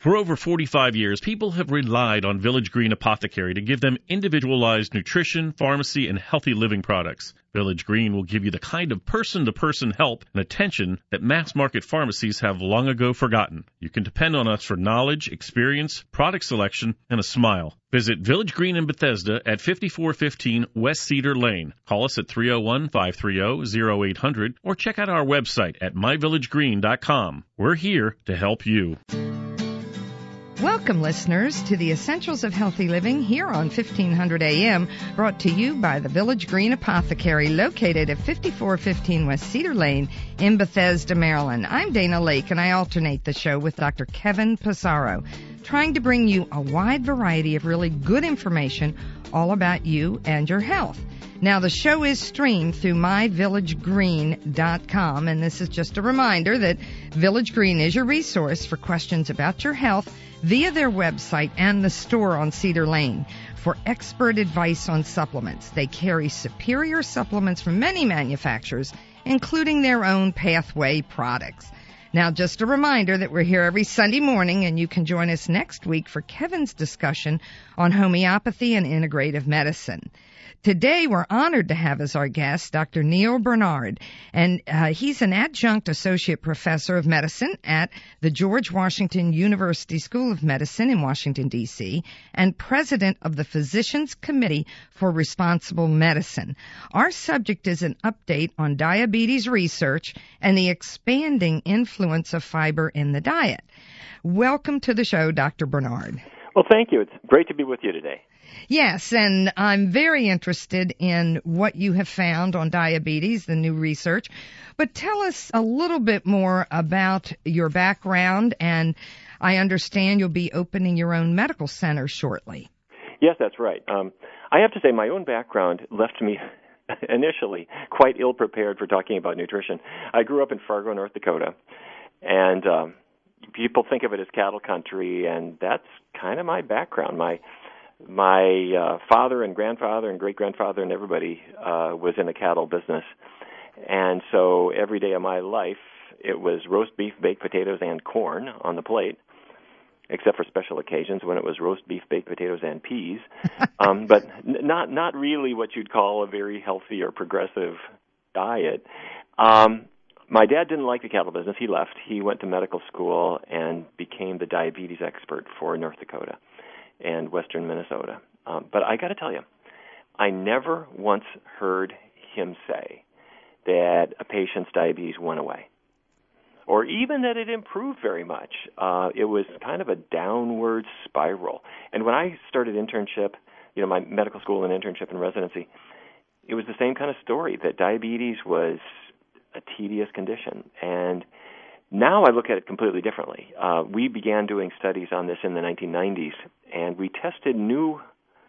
For over 45 years, people have relied on Village Green Apothecary to give them individualized nutrition, pharmacy, and healthy living products. Village Green will give you the kind of person-to-person help and attention that mass-market pharmacies have long ago forgotten. You can depend on us for knowledge, experience, product selection, and a smile. Visit Village Green in Bethesda at 5415 West Cedar Lane. Call us at 301-530-0800 or check out our website at myvillagegreen.com. We're here to help you. Welcome, listeners, to the Essentials of Healthy Living here on 1500 AM, brought to you by the Village Green Apothecary, located at 5415 West Cedar Lane in Bethesda, Maryland. I'm Dana Lake, and I alternate the show with Dr. Kevin Pissarro, trying to bring you a wide variety of really good information all about you and your health. Now, the show is streamed through myvillagegreen.com, and this is just a reminder that Village Green is your resource for questions about your health via their website and the store on Cedar Lane for expert advice on supplements. They carry superior supplements from many manufacturers, including their own Pathway products. Now, just a reminder that we're here every Sunday morning, and you can join us next week for Kevin's discussion on homeopathy and integrative medicine. Today, we're honored to have as our guest Dr. Neal Barnard, and he's an adjunct associate professor of medicine at the George Washington University School of Medicine in Washington, D.C., and president of the Physicians Committee for Responsible Medicine. Our subject is an update on diabetes research and the expanding influence of fiber in the diet. Welcome to the show, Dr. Barnard. Well, thank you. It's great to be with you today. Yes, and I'm very interested in what you have found on diabetes, the new research. But tell us a little bit more about your background, and I understand you'll be opening your own medical center shortly. Yes, that's right. I have to say my own background left me initially quite ill-prepared for talking about nutrition. I grew up in Fargo, North Dakota, and people think of it as cattle country, and that's kind of my background. My father and grandfather and great-grandfather and everybody was in the cattle business. And so every day of my life, it was roast beef, baked potatoes, and corn on the plate, except for special occasions when it was roast beef, baked potatoes, and peas. But not really what you'd call a very healthy or progressive diet. My dad didn't like the cattle business. He left. He went to medical school and became the diabetes expert for North Dakota and western Minnesota. But I got to tell you, I never once heard him say that a patient's diabetes went away, or even that it improved very much. It was kind of a downward spiral. And when I started internship, my medical school and internship and residency, it was the same kind of story, that diabetes was a tedious condition. And now I look at it completely differently. We began doing studies on this in the 1990s, and we tested new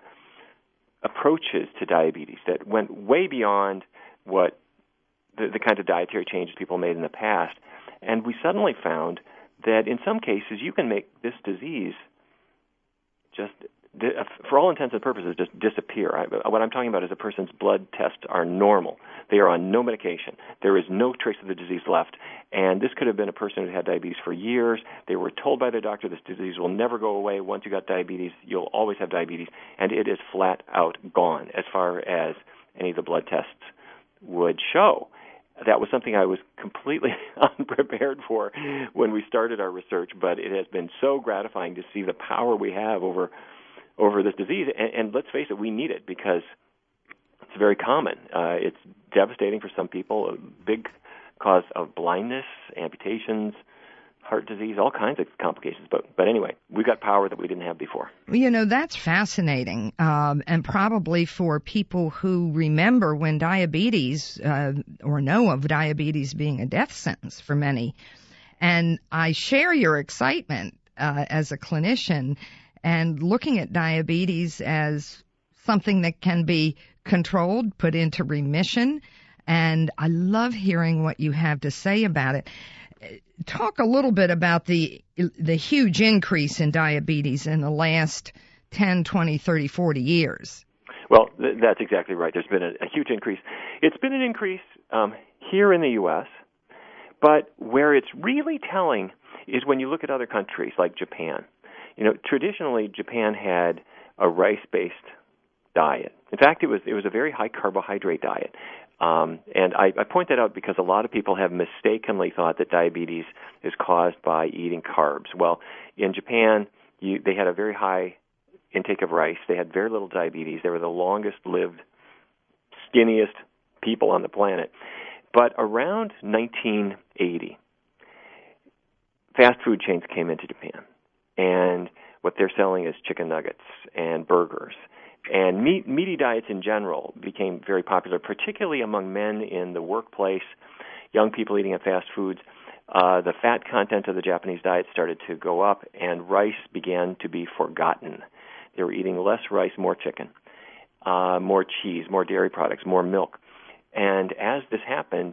approaches to diabetes that went way beyond what the kinds of dietary changes people made in the past. And we suddenly found that in some cases you can make this disease just, for all intents and purposes, just disappear. What I'm talking about is a person's blood tests are normal. They are on no medication. There is no trace of the disease left. And this could have been a person who had diabetes for years. They were told by their doctor this disease will never go away. Once you got diabetes, you'll always have diabetes. And it is flat out gone as far as any of the blood tests would show. That was something I was completely unprepared for when we started our research, but it has been so gratifying to see the power we have over this disease. And let's face it, we need it because it's very common. It's devastating for some people, a big cause of blindness, amputations, heart disease, all kinds of complications. But anyway, we've got power that we didn't have before. That's fascinating, and probably for people who remember when diabetes, or know of diabetes being a death sentence for many. And I share your excitement as a clinician and looking at diabetes as something that can be controlled, put into remission. And I love hearing what you have to say about it. Talk a little bit about the huge increase in diabetes in the last 10, 20, 30, 40 years. Well, that's exactly right. There's been a huge increase. It's been an increase here in the U.S., but where it's really telling is when you look at other countries like Japan. Traditionally Japan had a rice-based diet. In fact, it was a very high carbohydrate diet. And I point that out because a lot of people have mistakenly thought that diabetes is caused by eating carbs. Well, in Japan, they had a very high intake of rice. They had very little diabetes. They were the longest-lived, skinniest people on the planet. But around 1980, fast food chains came into Japan. And what they're selling is chicken nuggets and burgers. And meaty diets in general became very popular, particularly among men in the workplace, young people eating at fast foods. The fat content of the Japanese diet started to go up, and rice began to be forgotten. They were eating less rice, more chicken, more cheese, more dairy products, more milk. And as this happened,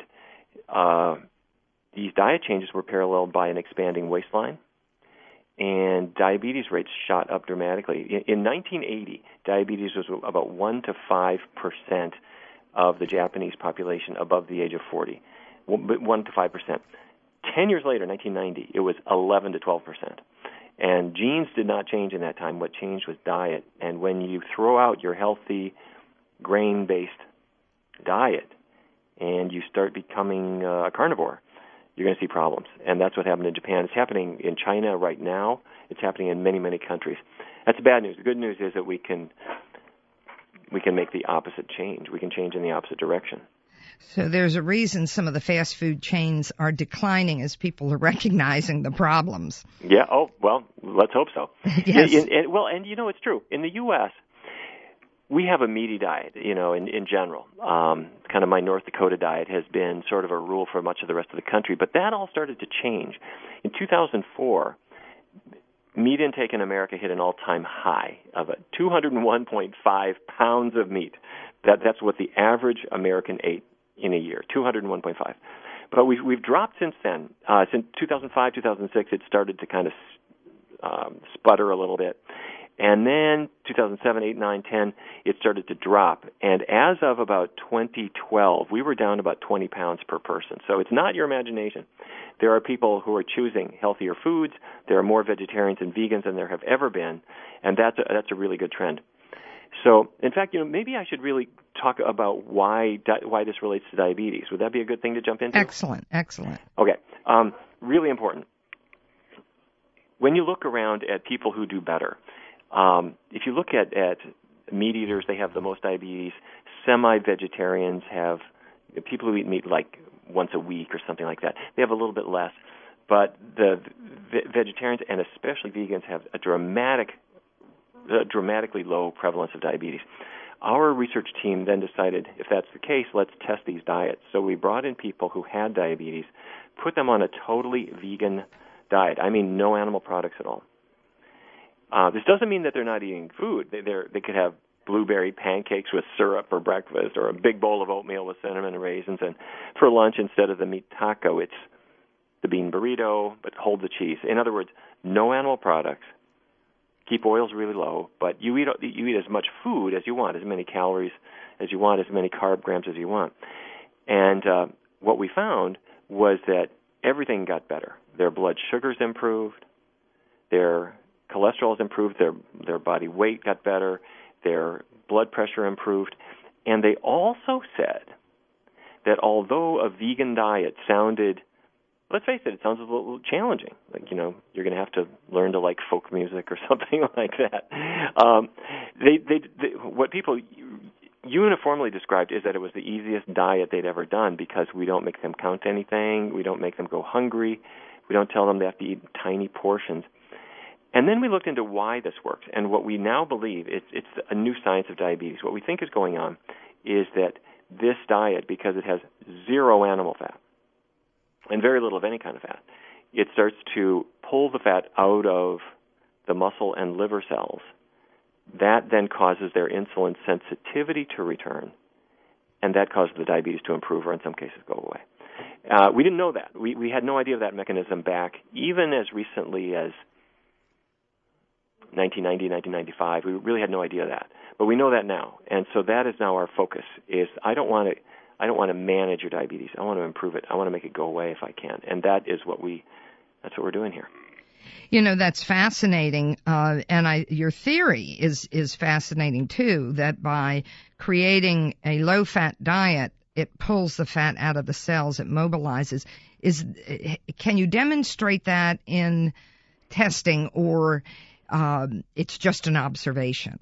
these diet changes were paralleled by an expanding waistline, and diabetes rates shot up dramatically. In 1980, diabetes was about 1 to 5% of the Japanese population above the age of 40, 1 to 5%. 10 years later, 1990, it was 11 to 12%. And genes did not change in that time. What changed was diet. And when you throw out your healthy, grain-based diet and you start becoming a carnivore, you're going to see problems. And that's what happened in Japan. It's happening in China right now. It's happening in many, many countries. That's the bad news. The good news is that we can make the opposite change. We can change in the opposite direction. So there's a reason some of the fast food chains are declining as people are recognizing the problems. Yeah. Oh, well, let's hope so. Yes. And it's true. In the U.S., we have a meaty diet, in general. Kind of my North Dakota diet has been sort of a rule for much of the rest of the country, but that all started to change. In 2004, meat intake in America hit an all-time high of 201.5 pounds of meat. That's what the average American ate in a year, 201.5. But we've dropped since then. Since 2005, 2006, it started to kind of sputter a little bit. And then 2007, 8, 9, 10, it started to drop. And as of about 2012, we were down about 20 pounds per person. So it's not your imagination. There are people who are choosing healthier foods. There are more vegetarians and vegans than there have ever been. And that's a really good trend. So, in fact, maybe I should really talk about why this relates to diabetes. Would that be a good thing to jump into? Excellent. Okay. Really important. When you look around at people who do better, if you look at meat eaters, they have the most diabetes. Semi-vegetarians have people who eat meat like once a week or something like that. They have a little bit less. But the vegetarians and especially vegans have a dramatically low prevalence of diabetes. Our research team then decided, if that's the case, let's test these diets. So we brought in people who had diabetes, put them on a totally vegan diet. I mean, no animal products at all. This doesn't mean that they're not eating food. They could have blueberry pancakes with syrup for breakfast, or a big bowl of oatmeal with cinnamon and raisins. And for lunch, instead of the meat taco, it's the bean burrito, but hold the cheese. In other words, no animal products. Keep oils really low, but you eat as much food as you want, as many calories as you want, as many carb grams as you want. And what we found was that everything got better. Their blood sugars improved, their cholesterol improved, their body weight got better, their blood pressure improved, and they also said that although a vegan diet sounded, let's face it sounds a little challenging. Like, you're going to have to learn to like folk music or something like that. What people uniformly described is that it was the easiest diet they'd ever done because we don't make them count anything, we don't make them go hungry, we don't tell them they have to eat tiny portions. And then we looked into why this works, and what we now believe, it's a new science of diabetes. What we think is going on is that this diet, because it has zero animal fat, and very little of any kind of fat, it starts to pull the fat out of the muscle and liver cells. That then causes their insulin sensitivity to return, and that causes the diabetes to improve or in some cases go away. We didn't know that. We had no idea of that mechanism back even as recently as 1990, 1995. We really had no idea of that. But we know that now. And so that is now our focus, is I don't want to manage your diabetes. I want to improve it. I want to make it go away if I can. And that's what we That's what we're doing here. You know, that's fascinating, and your theory is fascinating too, that by creating a low-fat diet, it pulls the fat out of the cells, it mobilizes. Can you demonstrate that in testing, or it's just an observation?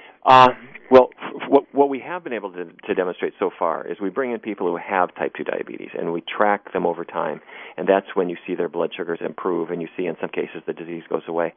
Well, what we have been able to demonstrate so far is we bring in people who have type 2 diabetes, and we track them over time, and that's when you see their blood sugars improve, and you see in some cases the disease goes away.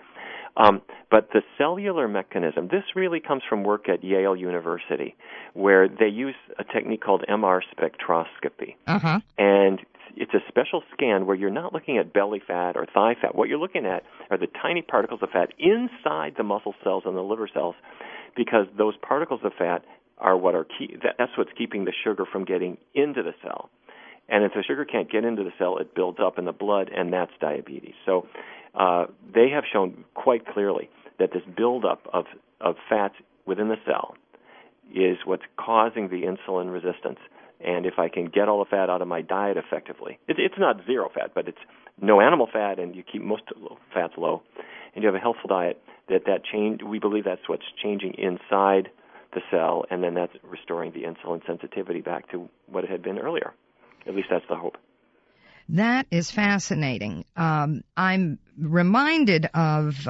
But the cellular mechanism, this really comes from work at Yale University, where they use a technique called MR spectroscopy. Uh-huh. And it's a special scan where you're not looking at belly fat or thigh fat. What you're looking at are the tiny particles of fat inside the muscle cells and the liver cells, because those particles of fat are what are that's what's keeping the sugar from getting into the cell. And if the sugar can't get into the cell, it builds up in the blood, and that's diabetes. So they have shown quite clearly that this buildup of fats within the cell is what's causing the insulin resistance. And if I can get all the fat out of my diet effectively, it's not zero fat, but it's no animal fat, and you keep most fats low, and you have a healthful diet, that change, we believe that's what's changing inside the cell, and then that's restoring the insulin sensitivity back to what it had been earlier. At least that's the hope. That is fascinating. I'm reminded of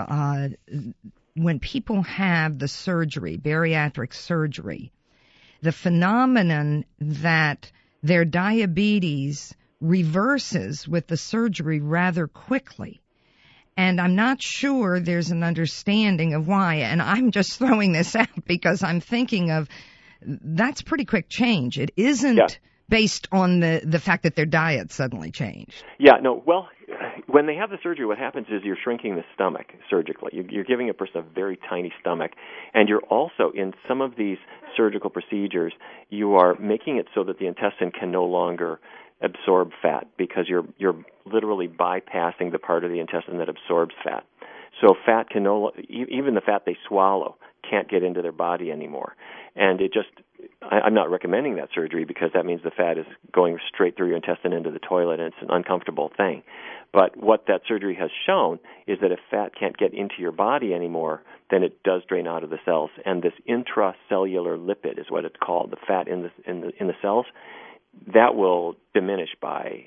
when people have the surgery, bariatric surgery, the phenomenon that their diabetes reverses with the surgery rather quickly. And I'm not sure there's an understanding of why. And I'm just throwing this out because I'm thinking of that's pretty quick change. It isn't based on the fact that their diet suddenly changed. Yeah, no, well, when they have the surgery, what happens is you're shrinking the stomach surgically. You're giving a person a very tiny stomach. And you're also, in some of these surgical procedures, you are making it so that the intestine can no longer absorb fat, because you're literally bypassing the part of the intestine that absorbs fat. So fat can even the fat they swallow can't get into their body anymore. And I'm not recommending that surgery, because that means the fat is going straight through your intestine into the toilet, and it's an uncomfortable thing. But what that surgery has shown is that if fat can't get into your body anymore, then it does drain out of the cells. And this intracellular lipid is what it's called, the fat in the cells, that will diminish by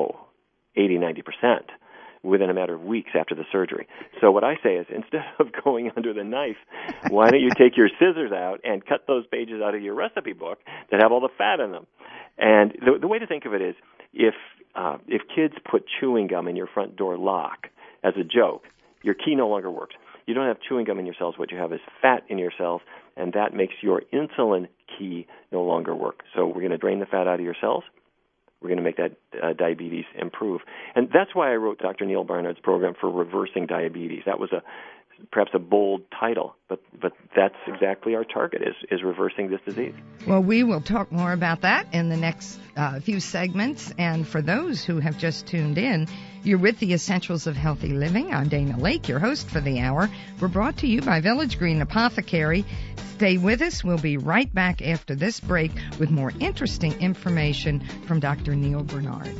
80-90% within a matter of weeks after the surgery. So what I say is, instead of going under the knife, why don't you take your scissors out and cut those pages out of your recipe book that have all the fat in them? And the way to think of it is, if kids put chewing gum in your front door lock as a joke, your key no longer works. You don't have chewing gum in your cells. What you have is fat in your cells, and that makes your insulin key no longer work. So we're going to drain the fat out of your cells. We're going to make that diabetes improve. And that's why I wrote Dr. Neal Barnard's program for reversing diabetes. That was perhaps a bold title, but that's exactly our target, is reversing this disease. Well, we will talk more about that in the next few segments. And for those who have just tuned in, you're with the Essentials of Healthy Living. I'm Dana Lake, your host for the hour. We're brought to you by Village Green Apothecary. Stay with us. We'll be right back after this break with more interesting information from Dr. Neal Barnard.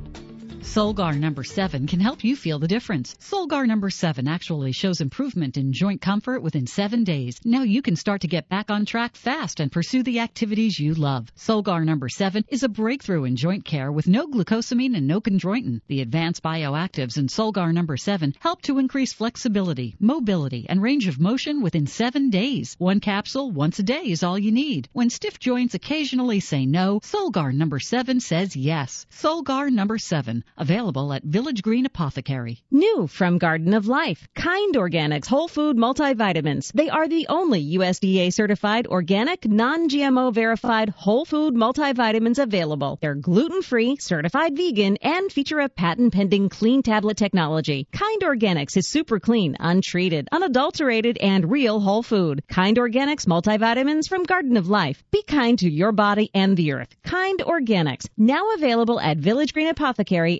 Solgar number 7 can help you feel the difference. Solgar number 7 actually shows improvement in joint comfort within 7 days. Now you can start to get back on track fast and pursue the activities you love. Solgar number 7 is a breakthrough in joint care with no glucosamine and no chondroitin. The advanced bioactives in Solgar number 7 help to increase flexibility, mobility, and range of motion within 7 days. One capsule once a day is all you need. When stiff joints occasionally say no, Solgar number 7 says yes. Solgar number 7. Available at Village Green Apothecary. New from Garden of Life, Kind Organics Whole Food Multivitamins. They are the only USDA certified, organic, non-GMO verified whole food multivitamins available. They're gluten-free, certified vegan, and feature a patent-pending clean tablet technology. Kind Organics is super clean, untreated, unadulterated, and real whole food. Kind Organics multivitamins from Garden of Life. Be kind to your body and the earth. Kind Organics, now available at Village Green Apothecary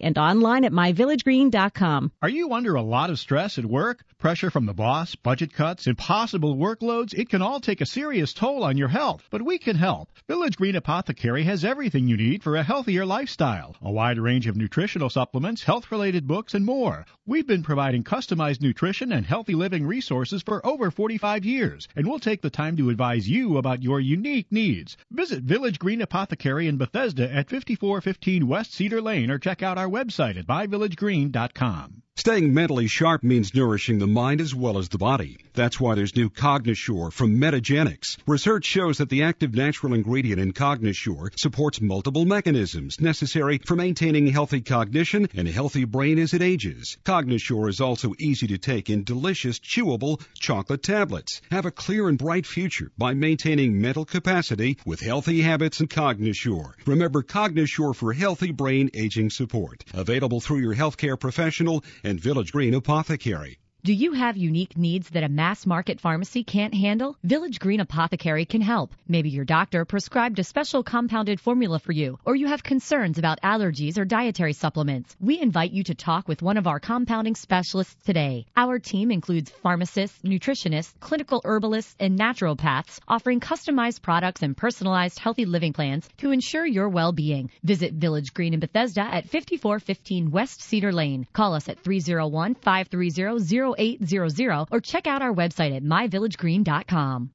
and online at myvillagegreen.com. Are you under a lot of stress at work? Pressure from the boss, budget cuts, impossible workloads? It can all take a serious toll on your health, but we can help. Village Green Apothecary has everything you need for a healthier lifestyle. A wide range of nutritional supplements, health-related books, and more. We've been providing customized nutrition and healthy living resources for over 45 years, and we'll take the time to advise you about your unique needs. Visit Village Green Apothecary in Bethesda at 5415 West Cedar Lane or check out our website at myvillagegreen.com. Staying mentally sharp means nourishing the mind as well as the body. That's why there's new Cognosure from Metagenics. Research shows that the active natural ingredient in Cognosure supports multiple mechanisms necessary for maintaining healthy cognition and a healthy brain as it ages. Cognosure is also easy to take in delicious, chewable chocolate tablets. Have a clear and bright future by maintaining mental capacity with healthy habits and Cognosure. Remember Cognosure for healthy brain aging support. Available through your healthcare professional and Village Green Apothecary. Do you have unique needs that a mass market pharmacy can't handle? Village Green Apothecary can help. Maybe your doctor prescribed a special compounded formula for you, or you have concerns about allergies or dietary supplements. We invite you to talk with one of our compounding specialists today. Our team includes pharmacists, nutritionists, clinical herbalists, and naturopaths, offering customized products and personalized healthy living plans to ensure your well-being. Visit Village Green in Bethesda at 5415 West Cedar Lane. Call us at 301-530-0800 or check out our website at myvillagegreen.com.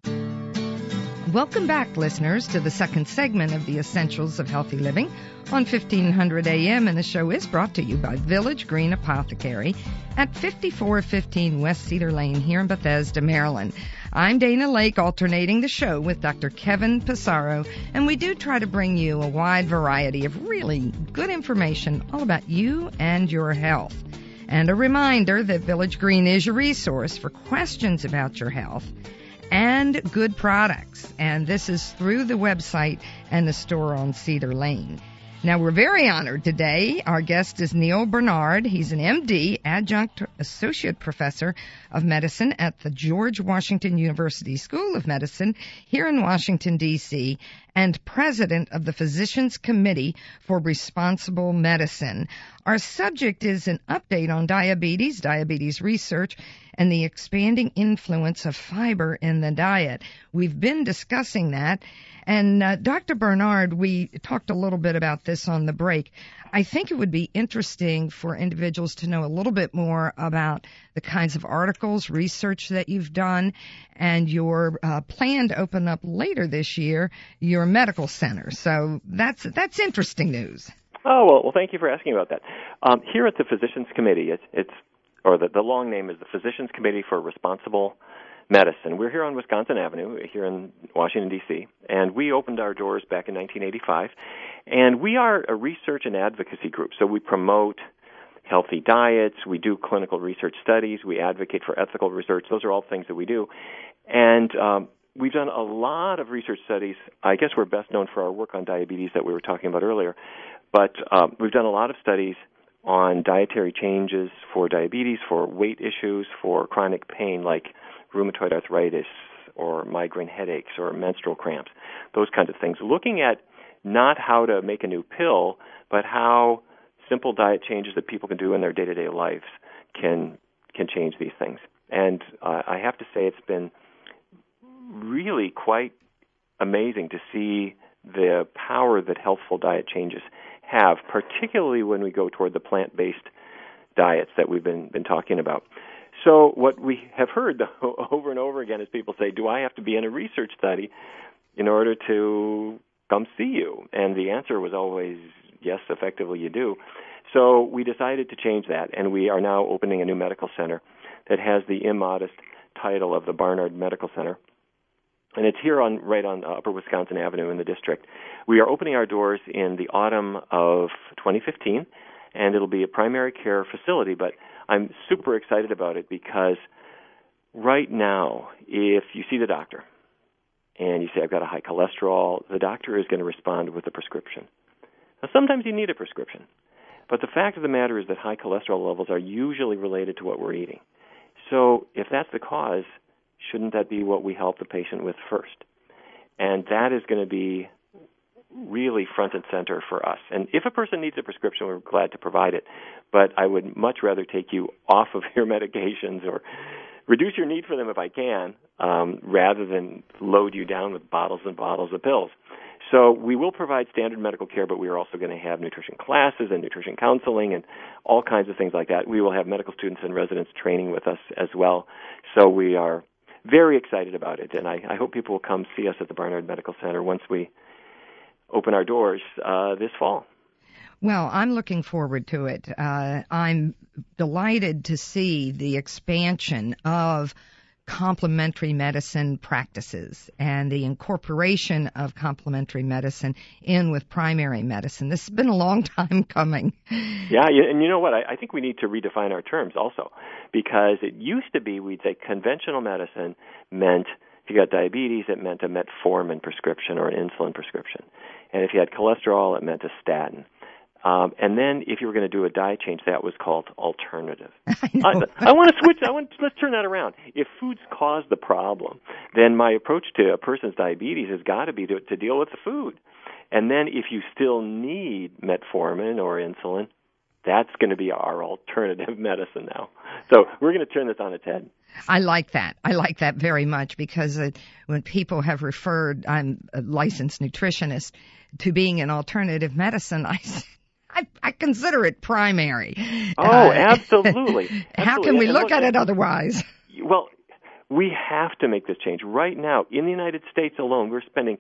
Welcome back, listeners, to the second segment of the Essentials of Healthy Living on 1500 AM, and the show is brought to you by Village Green Apothecary at 5415 West Cedar Lane here in Bethesda, Maryland. I'm Dana Lake, alternating the show with Dr. Kevin Pissarro, and we do try to bring you a wide variety of really good information all about you and your health. And a reminder that Village Green is your resource for questions about your health and good products. And this is through the website and the store on Cedar Lane. Now, we're very honored today. Our guest is Neal Barnard. He's an MD, adjunct associate professor of medicine at the George Washington University School of Medicine here in Washington, D.C., and president of the Physicians Committee for Responsible Medicine. Our subject is an update on diabetes research, and the expanding influence of fiber in the diet. We've been discussing that. And Dr. Barnard, we talked a little bit about this on the break. I think it would be interesting for individuals to know a little bit more about the kinds of articles, research that you've done, and your plan to open up later this year your medical center. So that's interesting news. Oh, well, thank you for asking about that. Here at the Physicians Committee, the long name is the Physicians Committee for Responsible Medicine. We're here on Wisconsin Avenue, here in Washington, D.C., and we opened our doors back in 1985. And we are a research and advocacy group, so we promote healthy diets, we do clinical research studies, we advocate for ethical research. Those are all things that we do. And we've done a lot of research studies. I guess we're best known for our work on diabetes that we were talking about earlier. But we've done a lot of studies on dietary changes for diabetes, for weight issues, for chronic pain like rheumatoid arthritis or migraine headaches or menstrual cramps, those kinds of things. Looking at not how to make a new pill, but how simple diet changes that people can do in their day-to-day lives can change these things. And I have to say it's been really quite amazing to see the power that healthful diet changes have, particularly when we go toward the plant-based diets that we've been talking about. So what we have heard over and over again is people say, do I have to be in a research study in order to come see you? And the answer was always, yes, effectively you do. So we decided to change that, and we are now opening a new medical center that has the immodest title of the Barnard Medical Center. And it's here right on Upper Wisconsin Avenue in the district. We are opening our doors in the autumn of 2015, and it'll be a primary care facility, but I'm super excited about it because right now, if you see the doctor and you say, I've got a high cholesterol, the doctor is going to respond with a prescription. Now, sometimes you need a prescription, but the fact of the matter is that high cholesterol levels are usually related to what we're eating. So if that's the cause, shouldn't that be what we help the patient with first? And that is going to be really front and center for us. And if a person needs a prescription, we're glad to provide it. But I would much rather take you off of your medications or reduce your need for them if I can, rather than load you down with bottles and bottles of pills. So we will provide standard medical care, but we are also going to have nutrition classes and nutrition counseling and all kinds of things like that. We will have medical students and residents training with us as well. So we are very excited about it, and I hope people will come see us at the Barnard Medical Center once we open our doors this fall. Well, I'm looking forward to it. I'm delighted to see the expansion of complementary medicine practices and the incorporation of complementary medicine in with primary medicine. This has been a long time coming. Yeah, and you know what? I think we need to redefine our terms also, because it used to be we'd say conventional medicine meant if you got diabetes, it meant a metformin prescription or an insulin prescription. And if you had cholesterol, it meant a statin. And then if you were going to do a diet change, that was called alternative. I want to switch. Let's turn that around. If foods cause the problem, then my approach to a person's diabetes has got to be to deal with the food. And then if you still need metformin or insulin, that's going to be our alternative medicine now. So we're going to turn this on its head. I like that. I like that very much, because when people have referred, I'm a licensed nutritionist, to being an alternative medicine, I consider it primary. Oh, absolutely. How can we look at it otherwise? Well, we have to make this change. Right now, in the United States alone, we're spending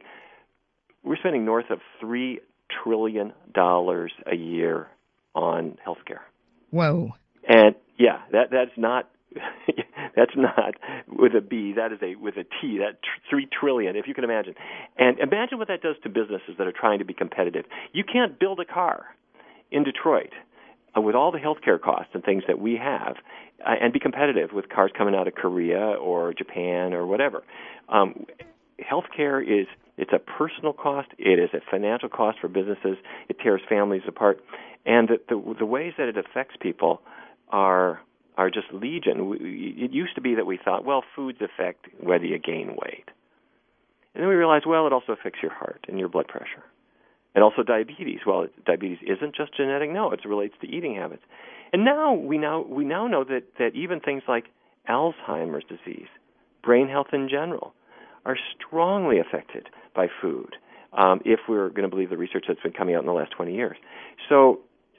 north of $3 trillion a year on healthcare. Whoa. And yeah, that's not that's not with a B, that is with a T, that 3 trillion, if you can imagine. And imagine what that does to businesses that are trying to be competitive. You can't build a car in Detroit with all the healthcare costs and things that we have and be competitive with cars coming out of Korea or Japan or whatever. Healthcare it's a personal cost. It is a financial cost for businesses. It tears families apart. And the ways that it affects people are just legion. It used to be that we thought, well, foods affect whether you gain weight. And then we realized, well, it also affects your heart and your blood pressure. And also diabetes. Well, diabetes isn't just genetic. No, it relates to eating habits. And now we now know that even things like Alzheimer's disease, brain health in general, are strongly affected by food, if we're going to believe the research that's been coming out in the last 20 years. So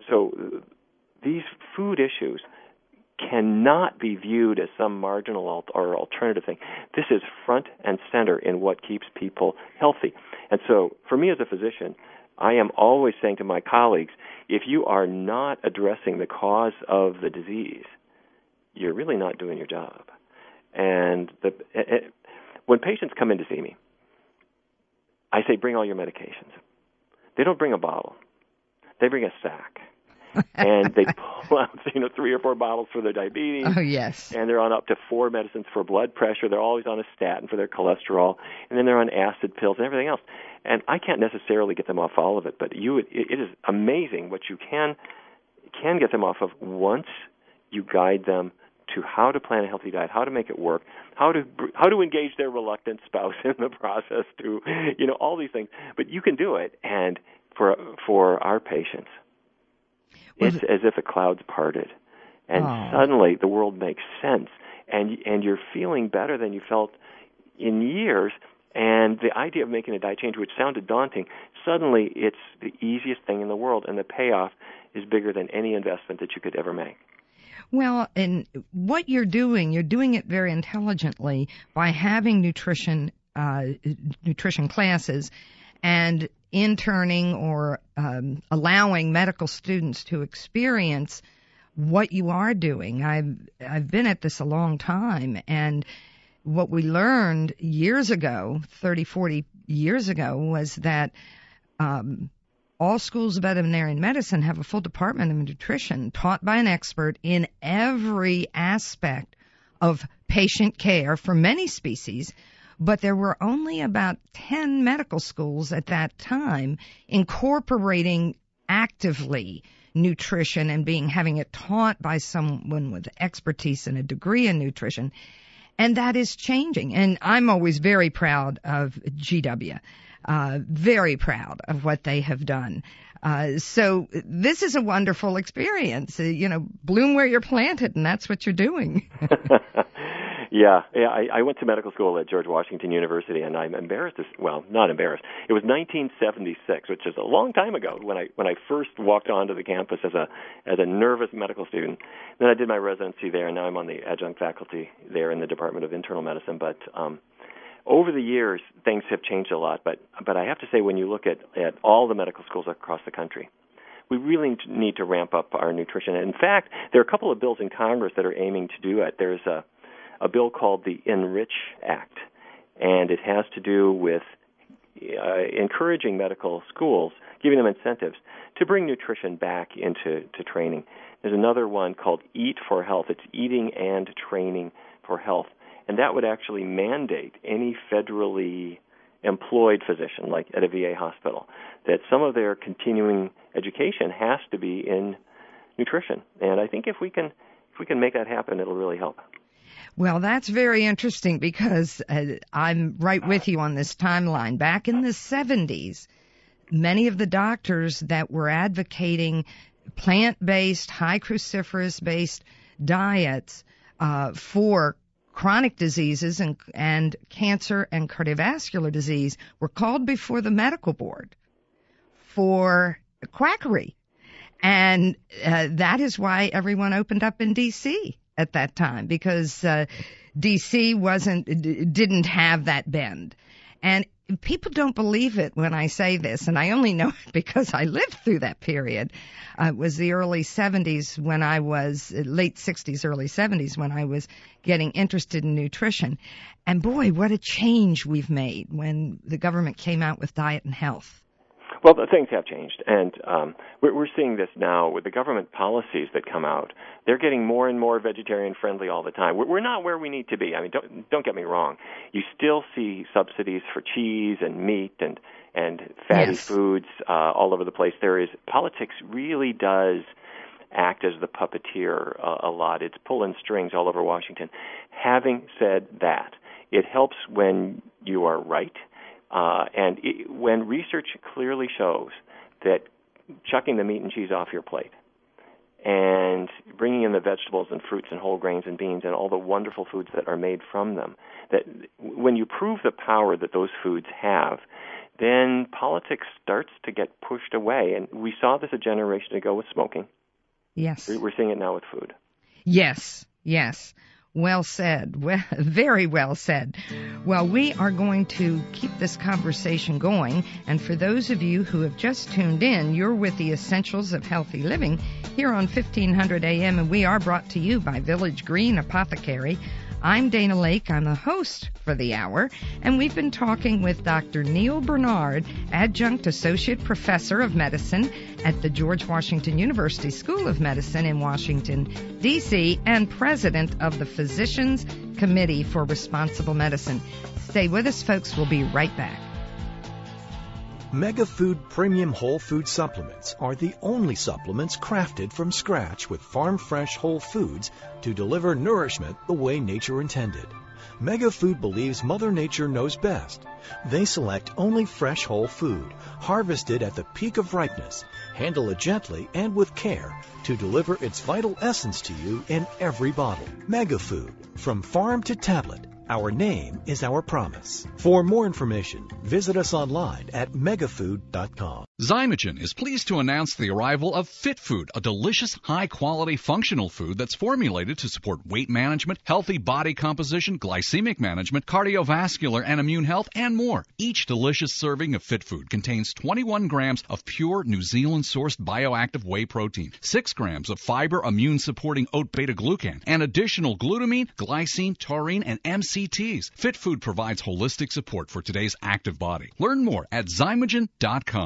these food issues cannot be viewed as some marginal or alternative thing. This is front and center in what keeps people healthy. And so for me as a physician, I am always saying to my colleagues, if you are not addressing the cause of the disease, you're really not doing your job. And when patients come in to see me, I say, bring all your medications. They don't bring a bottle. They bring a sack. And they pull out, 3 or 4 bottles for their diabetes. Oh, yes. And they're on up to 4 medicines for blood pressure. They're always on a statin for their cholesterol. And then they're on acid pills and everything else. And I can't necessarily get them off all of it, but it is amazing what you can get them off of once you guide them to how to plan a healthy diet, how to make it work, how to engage their reluctant spouse in the process, to all these things. But you can do it, and for our patients, it's as if the clouds parted, and suddenly the world makes sense, and you're feeling better than you felt in years. And the idea of making a diet change, which sounded daunting, suddenly it's the easiest thing in the world, and the payoff is bigger than any investment that you could ever make. Well, and what you're doing it very intelligently by having nutrition classes and interning or allowing medical students to experience what you are doing. I've been at this a long time, and what we learned years ago, 30, 40 years ago, was that all schools of veterinary medicine have a full department of nutrition taught by an expert in every aspect of patient care for many species, but there were only about 10 medical schools at that time incorporating actively nutrition and having it taught by someone with expertise and a degree in nutrition. And that is changing. And I'm always very proud of GW. very proud of what they have done. So this is a wonderful experience. Bloom where you're planted, and that's what you're doing. Yeah. I went to medical school at George Washington University, and I'm embarrassed. Not embarrassed. It was 1976, which is a long time ago when I first walked onto the campus as a nervous medical student. Then I did my residency there, and now I'm on the adjunct faculty there in the Department of Internal Medicine. But over the years, things have changed a lot. But I have to say, when you look at all the medical schools across the country, we really need to ramp up our nutrition. In fact, there are a couple of bills in Congress that are aiming to do it. There's a bill called the Enrich Act, and it has to do with encouraging medical schools, giving them incentives to bring nutrition back into training. There's another one called Eat for Health. It's eating and training for health, and that would actually mandate any federally employed physician, like at a VA hospital, that some of their continuing education has to be in nutrition. And I think if we can make that happen, it'll really help. Well, that's very interesting because I'm right with you on this timeline. Back in the 70s, many of the doctors that were advocating plant-based, high cruciferous-based diets for chronic diseases and cancer and cardiovascular disease were called before the medical board for quackery. And that is why everyone opened up in D.C. at that time, because D.C. didn't have that bend. And people don't believe it when I say this, and I only know it because I lived through that period. It was the early 70s when I was, late 60s, early 70s when I was getting interested in nutrition. And boy, what a change we've made when the government came out with Diet and Health. Well, things have changed, and we're seeing this now with the government policies that come out. They're getting more and more vegetarian-friendly all the time. We're not where we need to be. I mean, don't get me wrong. You still see subsidies for cheese and meat and fatty foods all over the place. Politics really does act as the puppeteer a lot. It's pulling strings all over Washington. Having said that, it helps when you are right. When research clearly shows that chucking the meat and cheese off your plate and bringing in the vegetables and fruits and whole grains and beans and all the wonderful foods that are made from them, that when you prove the power that those foods have, then politics starts to get pushed away. And we saw this a generation ago with smoking. Yes. We're seeing it now with food. Yes. Well said. Very well said. Well, we are going to keep this conversation going. And for those of you who have just tuned in, you're with the Essentials of Healthy Living here on 1500 AM, and we are brought to you by Village Green Apothecary. I'm Dana Lake. I'm the host for the hour, and we've been talking with Dr. Neal Barnard, Adjunct Associate Professor of Medicine at the George Washington University School of Medicine in Washington, D.C., and President of the Physicians Committee for Responsible Medicine. Stay with us, folks. We'll be right back. MegaFood Premium Whole Food Supplements are the only supplements crafted from scratch with farm-fresh whole foods to deliver nourishment the way nature intended. MegaFood believes Mother Nature knows best. They select only fresh whole food, harvested at the peak of ripeness, handle it gently and with care to deliver its vital essence to you in every bottle. MegaFood, from farm to tablet. Our name is our promise. For more information, visit us online at megafood.com. Zymogen is pleased to announce the arrival of Fit Food, a delicious, high-quality, functional food that's formulated to support weight management, healthy body composition, glycemic management, cardiovascular and immune health, and more. Each delicious serving of Fit Food contains 21 grams of pure New Zealand-sourced bioactive whey protein, 6 grams of fiber immune-supporting oat beta-glucan, and additional glutamine, glycine, taurine, and MCTs. Fit Food provides holistic support for today's active body. Learn more at Zymogen.com. Available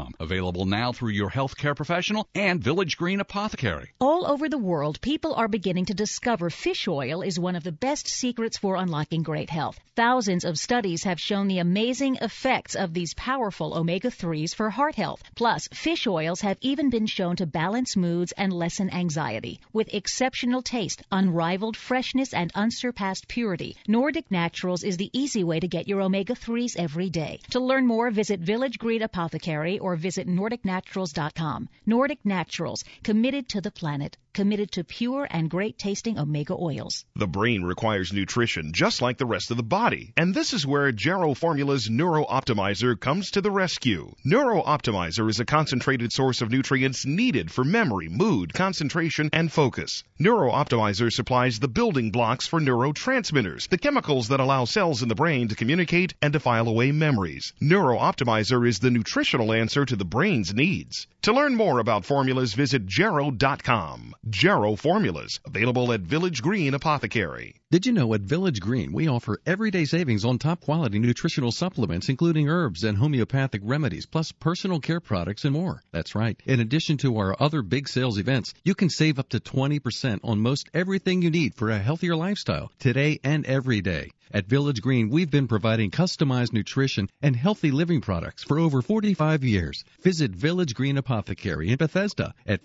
available now through your healthcare professional and Village Green Apothecary. All over the world, people are beginning to discover fish oil is one of the best secrets for unlocking great health. Thousands of studies have shown the amazing effects of these powerful omega-3s for heart health. Plus, fish oils have even been shown to balance moods and lessen anxiety. With exceptional taste, unrivaled freshness, and unsurpassed purity, Nordic Naturals is the easy way to get your omega-3s every day. To learn more, visit Village Green Apothecary or visit NordicNaturals.com. Nordic Naturals, committed to the planet, committed to pure and great-tasting omega oils. The brain requires nutrition just like the rest of the body, and this is where Jarrow Formula's Neuro Optimizer comes to the rescue. Neuro Optimizer is a concentrated source of nutrients needed for memory, mood, concentration, and focus. Neuro Optimizer supplies the building blocks for neurotransmitters, the chemicals that allow cells in the brain to communicate and to file away memories. Neuro Optimizer is the nutritional answer to the brain's needs. To learn more about formulas, visit Jarrow.com. Jarrow Formulas, available at Village Green Apothecary. Did you know at Village Green we offer everyday savings on top quality nutritional supplements, including herbs and homeopathic remedies, plus personal care products and more? That's right. In addition to our other big sales events, you can save up to 20% on most everything you need for a healthier lifestyle, today and every day. At Village Green, we've been providing customized nutrition and healthy living products for over 45 years. Visit Village Green Apothecary in Bethesda at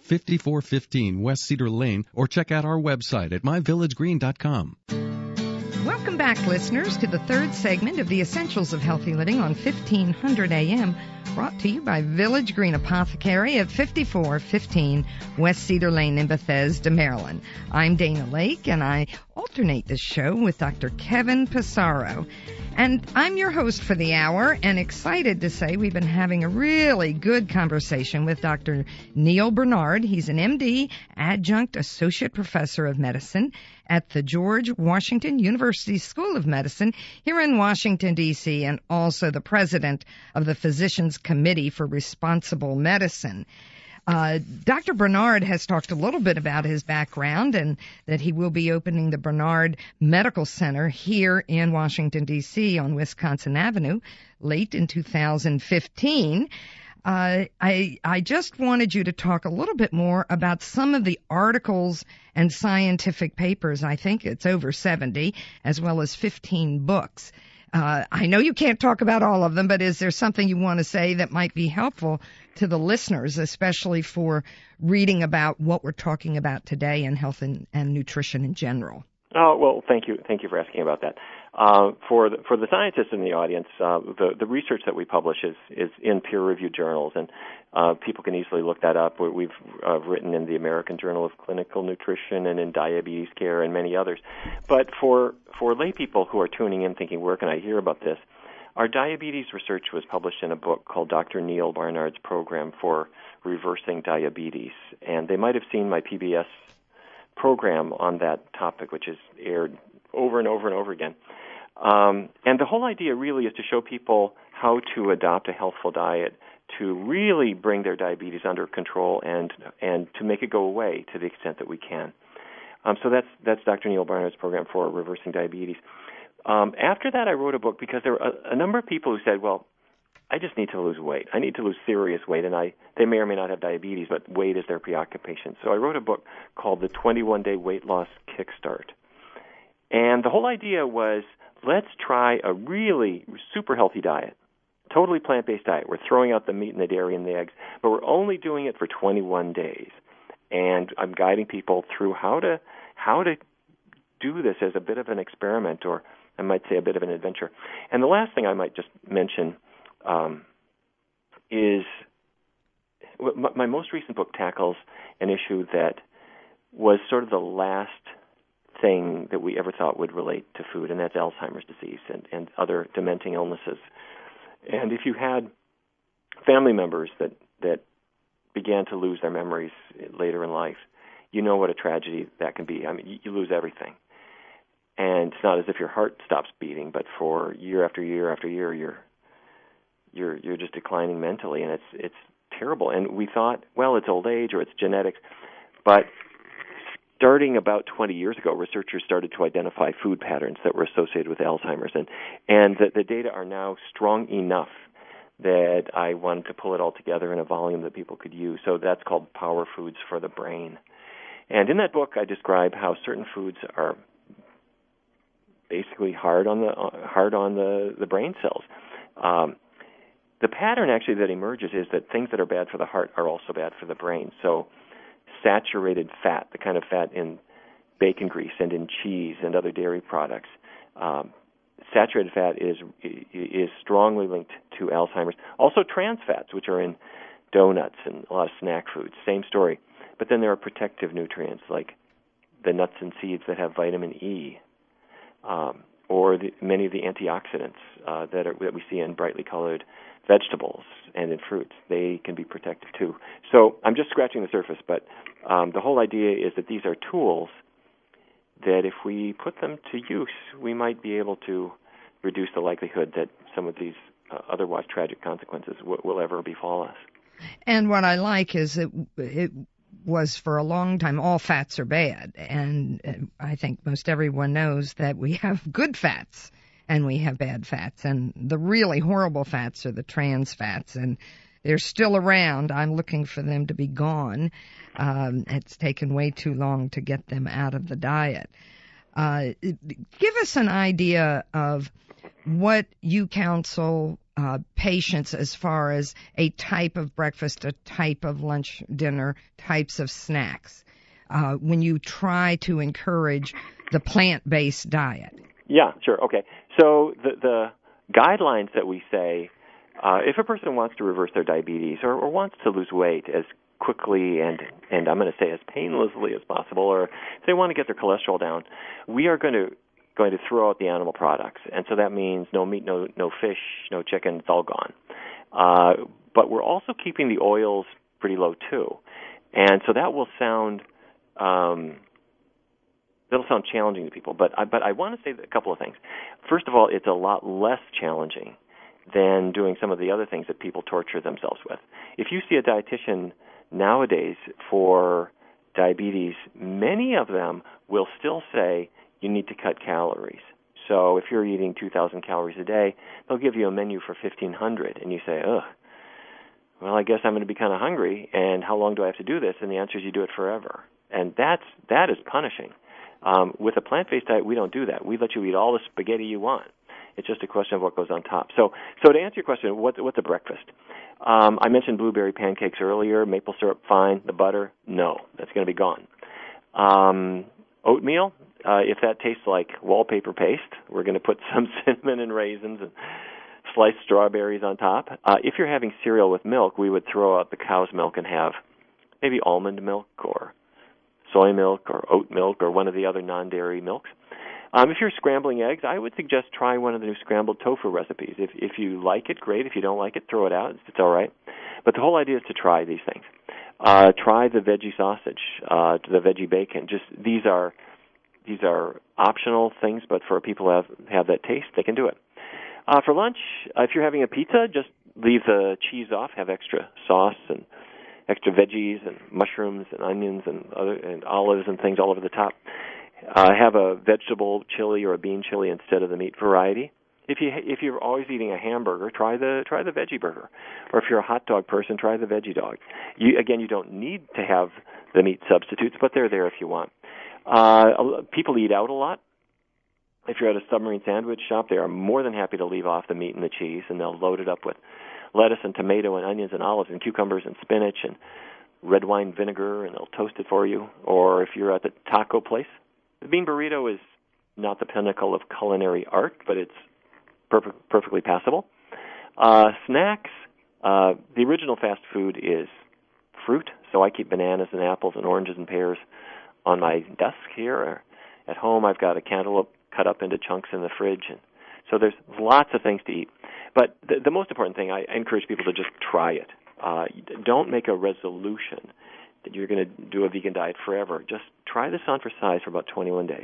5415 West Cedar Lane or check out our website at myvillagegreen.com. Welcome back, listeners, to the third segment of the Essentials of Healthy Living on 1500 AM, brought to you by Village Green Apothecary at 5415 West Cedar Lane in Bethesda, Maryland. I'm Dana Lake, and I alternate this show with Dr. Kevin Passaro. And I'm your host for the hour, and excited to say we've been having a really good conversation with Dr. Neal Barnard. He's an MD, adjunct associate professor of medicine at the George Washington University School of Medicine here in Washington, D.C., and also the president of the Physicians Committee for Responsible Medicine. Dr. Barnard has talked a little bit about his background and that he will be opening the Barnard Medical Center here in Washington, D.C. on Wisconsin Avenue late in 2015. I just wanted you to talk a little bit more about some of the articles and scientific papers. I think it's over 70, as well as 15 books. I know you can't talk about all of them, but is there something you want to say that might be helpful to the listeners, especially for reading about what we're talking about today in health and nutrition in general? Oh, well, thank you. Thank you for asking about that. For the scientists in the audience, the research that we publish is in peer-reviewed journals, and people can easily look that up. We've written in the American Journal of Clinical Nutrition and in Diabetes Care and many others. But for lay people who are tuning in thinking, where can I hear about this? Our diabetes research was published in a book called Dr. Neal Barnard's Program for Reversing Diabetes, and they might have seen my PBS program on that topic, which is aired over and over and over again. And the whole idea really is to show people how to adopt a healthful diet to really bring their diabetes under control and to make it go away to the extent that we can. So that's Dr. Neal Barnard's Program for Reversing Diabetes. After that, I wrote a book because there were a number of people who said, well, I just need to lose weight. I need to lose serious weight, and they may or may not have diabetes, but weight is their preoccupation. So I wrote a book called The 21-Day Weight Loss Kickstart. And the whole idea was, let's try a really super healthy diet, totally plant-based diet. We're throwing out the meat and the dairy and the eggs, but we're only doing it for 21 days. And I'm guiding people through how to do this as a bit of an experiment, or I might say a bit of an adventure. And the last thing I might just mention is my most recent book tackles an issue that was sort of the last thing that we ever thought would relate to food, and that's Alzheimer's disease and other dementing illnesses. And if you had family members that began to lose their memories later in life, you know what a tragedy that can be. I mean, you lose everything. And it's not as if your heart stops beating, but for year after year after year, you're just declining mentally, and it's terrible. And we thought, well, it's old age or it's genetics, but starting about 20 years ago, researchers started to identify food patterns that were associated with Alzheimer's, and the data are now strong enough that I wanted to pull it all together in a volume that people could use. So that's called Power Foods for the Brain. And in that book, I describe how certain foods are basically hard on the brain cells. The pattern actually that emerges is that things that are bad for the heart are also bad for the brain. So saturated fat, the kind of fat in bacon grease and in cheese and other dairy products, saturated fat is strongly linked to Alzheimer's. Also trans fats, which are in donuts and a lot of snack foods, same story. But then there are protective nutrients like the nuts and seeds that have vitamin E, or many of the antioxidants that we see in brightly colored vegetables and in fruits. They can be protective too. So I'm just scratching the surface, but the whole idea is that these are tools that if we put them to use, we might be able to reduce the likelihood that some of these otherwise tragic consequences will ever befall us. And what I like is it was for a long time, all fats are bad. And I think most everyone knows that we have good fats and we have bad fats. And the really horrible fats are the trans fats. And they're still around. I'm looking for them to be gone. It's taken way too long to get them out of the diet. Give us an idea of what you counsel patients as far as a type of breakfast, a type of lunch, dinner, types of snacks, when you try to encourage the plant-based diet. Yeah, sure. Okay. So the guidelines that we say, if a person wants to reverse their diabetes or wants to lose weight as quickly and I'm going to say as painlessly as possible, or if they want to get their cholesterol down, we are going to throw out the animal products. And so that means no meat, no fish, no chicken, it's all gone. But we're also keeping the oils pretty low too. And so that will sound that'll sound challenging to people, but I want to say a couple of things. First of all, it's a lot less challenging than doing some of the other things that people torture themselves with. If you see a dietitian nowadays for diabetes, many of them will still say you need to cut calories. So if you're eating 2,000 calories a day, they'll give you a menu for 1,500, and you say, ugh, well, I guess I'm going to be kind of hungry, and how long do I have to do this? And the answer is you do it forever. And that is punishing. With a plant-based diet, we don't do that. We let you eat all the spaghetti you want. It's just a question of what goes on top. So to answer your question, what's a breakfast? I mentioned blueberry pancakes earlier. Maple syrup, fine. The butter, no. That's going to be gone. Oatmeal, if that tastes like wallpaper paste, we're going to put some cinnamon and raisins and sliced strawberries on top. If you're having cereal with milk, we would throw out the cow's milk and have maybe almond milk or soy milk or oat milk or one of the other non-dairy milks. If you're scrambling eggs, I would suggest try one of the new scrambled tofu recipes. If you like it, great. If you don't like it, throw it out. It's all right. But the whole idea is to try these things. Try the veggie sausage, the veggie bacon. These are optional things, but for people who have that taste, they can do it. For lunch, if you're having a pizza, just leave the cheese off. Have extra sauce and extra veggies and mushrooms and onions and olives and things all over the top. Have a vegetable chili or a bean chili instead of the meat variety. If you're always eating a hamburger, try the veggie burger. Or if you're a hot dog person, try the veggie dog. You don't need to have the meat substitutes, but they're there if you want. People eat out a lot. If you're at a submarine sandwich shop, they are more than happy to leave off the meat and the cheese, and they'll load it up with lettuce and tomato and onions and olives and cucumbers and spinach and red wine vinegar, and they'll toast it for you. Or if you're at the taco place, the bean burrito is not the pinnacle of culinary art, but it's perfectly passable. Snacks, the original fast food is fruit, so I keep bananas and apples and oranges and pears on my desk here. At home, I've got a cantaloupe cut up into chunks in the fridge, and so there's lots of things to eat. But the most important thing, I encourage people to just try it. Don't make a resolution that you're going to do a vegan diet forever. Just try this on for size for about 21 days.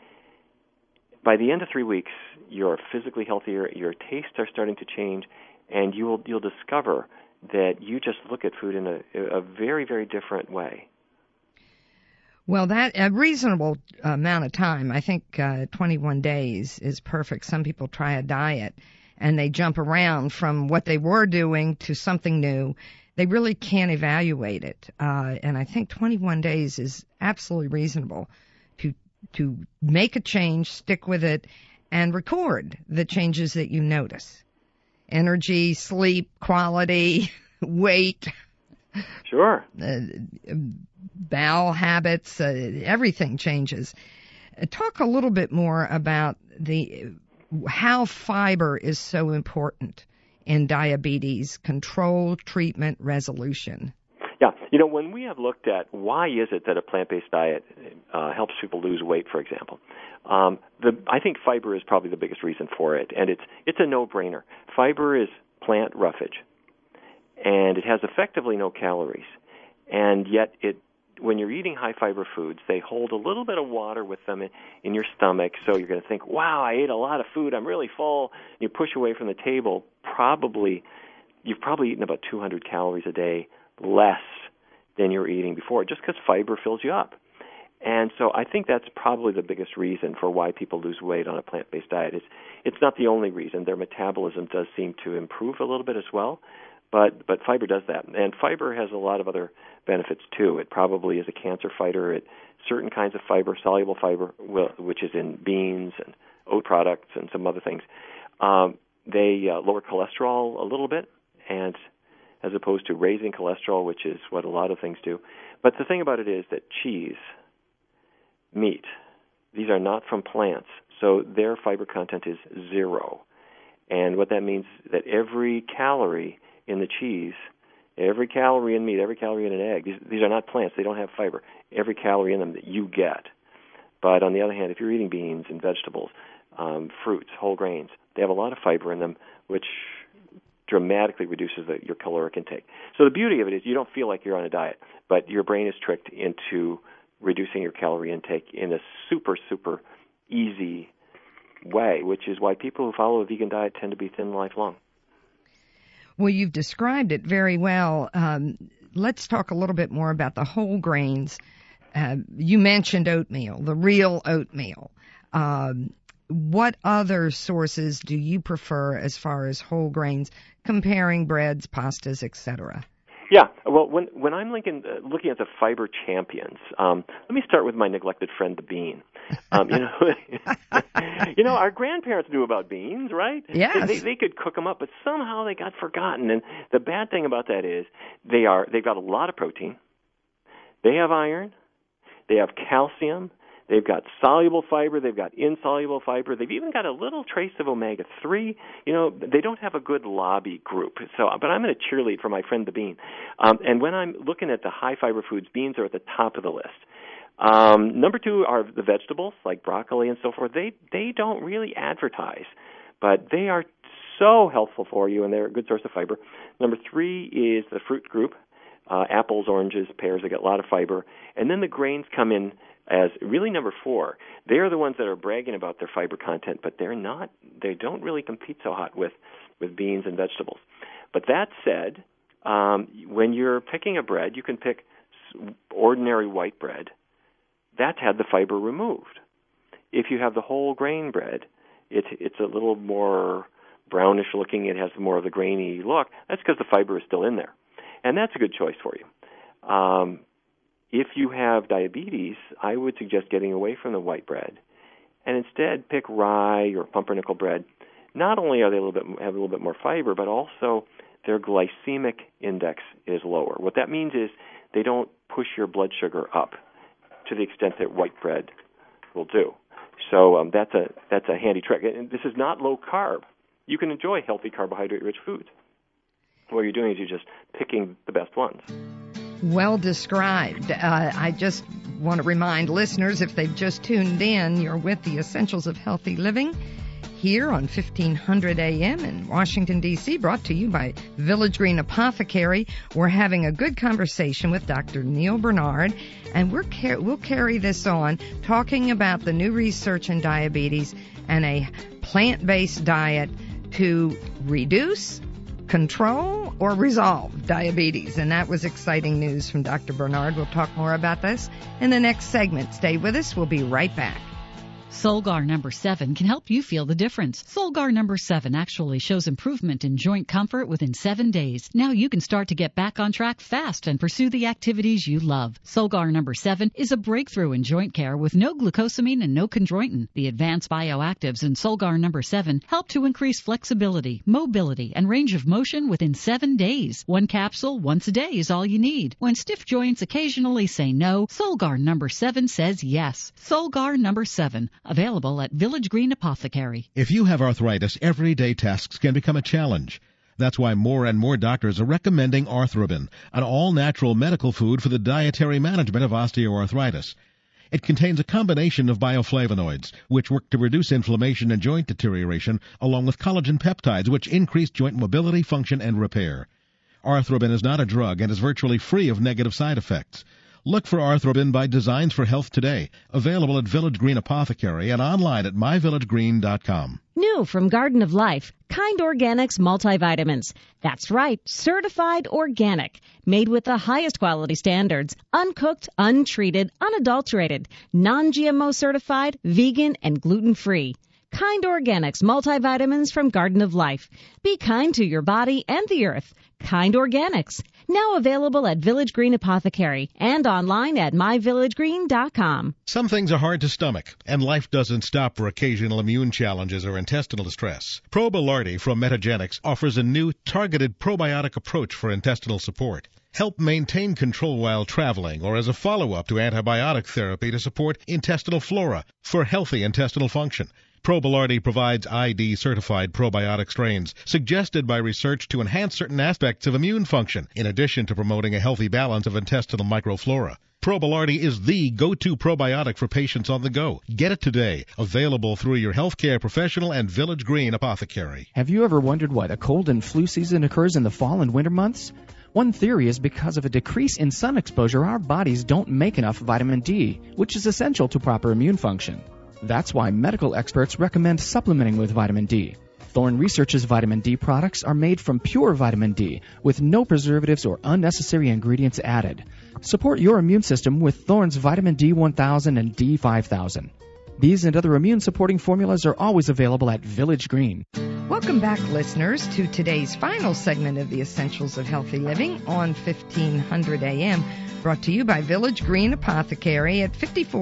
By the end of 3 weeks, you're physically healthier, your tastes are starting to change, and you'll discover that you just look at food in a very, very different way. Well, that a reasonable amount of time, I think 21 days is perfect. Some people try a diet and they jump around from what they were doing to something new, they really can't evaluate it. And I think 21 days is absolutely reasonable to make a change, stick with it, and record the changes that you notice. Energy, sleep, quality, weight. Sure. Bowel habits, everything changes. Talk a little bit more about how fiber is so important in diabetes control, treatment, resolution. Yeah, when we have looked at why is it that a plant-based diet helps people lose weight, for example, I think fiber is probably the biggest reason for it, and it's a no-brainer. Fiber is plant roughage, and it has effectively no calories, and yet when you're eating high-fiber foods, they hold a little bit of water with them in your stomach, so you're going to think, wow, I ate a lot of food, I'm really full. You push away from the table, you've probably eaten about 200 calories a day less than you were eating before, just because fiber fills you up. And so I think that's probably the biggest reason for why people lose weight on a plant-based diet. It's not the only reason. Their metabolism does seem to improve a little bit as well, but fiber does that. And fiber has a lot of other benefits too. It probably is a cancer fighter. Certain kinds of fiber, soluble fiber, which is in beans and oat products and some other things, they lower cholesterol a little bit, and as opposed to raising cholesterol, which is what a lot of things do. But the thing about it is that cheese, meat, these are not from plants, so their fiber content is 0. And what that means is that every calorie in the cheese, every calorie in meat, every calorie in an egg, these are not plants, they don't have fiber, every calorie in them that you get. But on the other hand, if you're eating beans and vegetables, fruits, whole grains, they have a lot of fiber in them, which dramatically reduces your caloric intake. So the beauty of it is you don't feel like you're on a diet, but your brain is tricked into reducing your calorie intake in a super, super easy way, which is why people who follow a vegan diet tend to be thin lifelong. Well, you've described it very well. Let's talk a little bit more about the whole grains. You mentioned oatmeal, the real oatmeal. What other sources do you prefer as far as whole grains, comparing breads, pastas, etc.? Yeah, well, when I'm looking at the fiber champions, let me start with my neglected friend, the bean. Our grandparents knew about beans, right? Yes. They could cook them up, but somehow they got forgotten. And the bad thing about that is they've got a lot of protein. They have iron. They have calcium. They've got soluble fiber. They've got insoluble fiber. They've even got a little trace of omega-3. They don't have a good lobby group. But I'm going to cheerlead for my friend the bean. And when I'm looking at the high-fiber foods, beans are at the top of the list. Number 2 are the vegetables, like broccoli and so forth. They don't really advertise, but they are so helpful for you, and they're a good source of fiber. Number 3 is the fruit group, apples, oranges, pears. They got a lot of fiber. And then the grains come in as really number 4. They're the ones that are bragging about their fiber content, but they don't really compete so hot with beans and vegetables. But that said, when you're picking a bread, you can pick ordinary white bread. That's had the fiber removed. If you have the whole grain bread, it's a little more brownish looking. It has more of the grainy look. That's because the fiber is still in there. And that's a good choice for you. If you have diabetes, I would suggest getting away from the white bread and instead pick rye or pumpernickel bread. Not only are they have a little bit more fiber, but also their glycemic index is lower. What that means is they don't push your blood sugar up to the extent that white bread will do. So that's a handy trick. And this is not low carb. You can enjoy healthy carbohydrate-rich foods. What you're doing is you're just picking the best ones. Well described. I just want to remind listeners, if they've just tuned in, you're with the Essentials of Healthy Living here on 1500 AM in Washington, D.C., brought to you by Village Green Apothecary. We're having a good conversation with Dr. Neal Barnard, and we'll carry this on, talking about the new research in diabetes and a plant-based diet to reduce, control, or resolve diabetes. And that was exciting news from Dr. Barnard. We'll talk more about this in the next segment. Stay with us. We'll be right back. Solgar number 7 can help you feel the difference. Solgar number 7 actually shows improvement in joint comfort within 7 days. Now you can start to get back on track fast and pursue the activities you love. Solgar number 7 is a breakthrough in joint care with no glucosamine and no chondroitin. The advanced bioactives in Solgar number 7 help to increase flexibility, mobility, and range of motion within 7 days. One capsule once a day is all you need. When stiff joints occasionally say no, Solgar number 7 says yes. Solgar number 7, available at Village Green Apothecary. If you have arthritis, everyday tasks can become a challenge. That's why more and more doctors are recommending Arthrobin, an all-natural medical food for the dietary management of osteoarthritis. It contains a combination of bioflavonoids, which work to reduce inflammation and joint deterioration, along with collagen peptides, which increase joint mobility, function, and repair. Arthrobin is not a drug and is virtually free of negative side effects. Look for Arthrobin by Designs for Health today, available at Village Green Apothecary and online at myvillagegreen.com. New from Garden of Life, Kind Organics multivitamins. That's right, certified organic, made with the highest quality standards, uncooked, untreated, unadulterated, non-GMO certified, vegan, and gluten-free. Kind Organics multivitamins from Garden of Life. Be kind to your body and the earth. Kind Organics. Now available at Village Green Apothecary and online at myvillagegreen.com. Some things are hard to stomach, and life doesn't stop for occasional immune challenges or intestinal distress. Probilardi from Metagenics offers a new targeted probiotic approach for intestinal support. Help maintain control while traveling or as a follow-up to antibiotic therapy to support intestinal flora for healthy intestinal function. Probilardi provides ID-certified probiotic strains suggested by research to enhance certain aspects of immune function, in addition to promoting a healthy balance of intestinal microflora. Probilardi is the go-to probiotic for patients on the go. Get it today. Available through your healthcare professional and Village Green Apothecary. Have you ever wondered why the cold and flu season occurs in the fall and winter months? One theory is because of a decrease in sun exposure, our bodies don't make enough vitamin D, which is essential to proper immune function. That's why medical experts recommend supplementing with vitamin D. Thorne Research's vitamin D products are made from pure vitamin D with no preservatives or unnecessary ingredients added. Support your immune system with Thorne's vitamin D1000 and D5000. These and other immune-supporting formulas are always available at Village Green. Welcome back, listeners, to today's final segment of the Essentials of Healthy Living on 1500 AM, brought to you by Village Green Apothecary at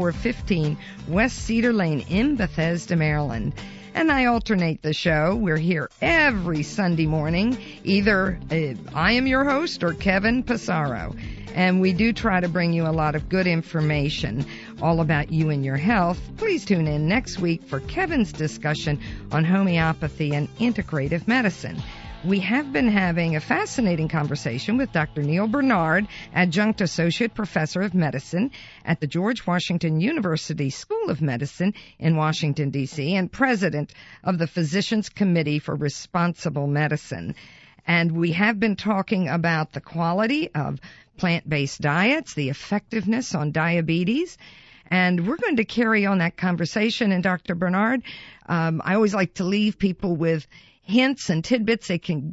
5415 West Cedar Lane in Bethesda, Maryland. And I alternate the show. We're here every Sunday morning. Either I am your host or Kevin Passaro. And we do try to bring you a lot of good information all about you and your health. Please tune in next week for Kevin's discussion on homeopathy and integrative medicine. We have been having a fascinating conversation with Dr. Neal Barnard, Adjunct Associate Professor of Medicine at the George Washington University School of Medicine in Washington, D.C., and President of the Physicians Committee for Responsible Medicine. And we have been talking about the quality of plant-based diets, the effectiveness on diabetes, and we're going to carry on that conversation. And Dr. Barnard, I always like to leave people with hints and tidbits. They can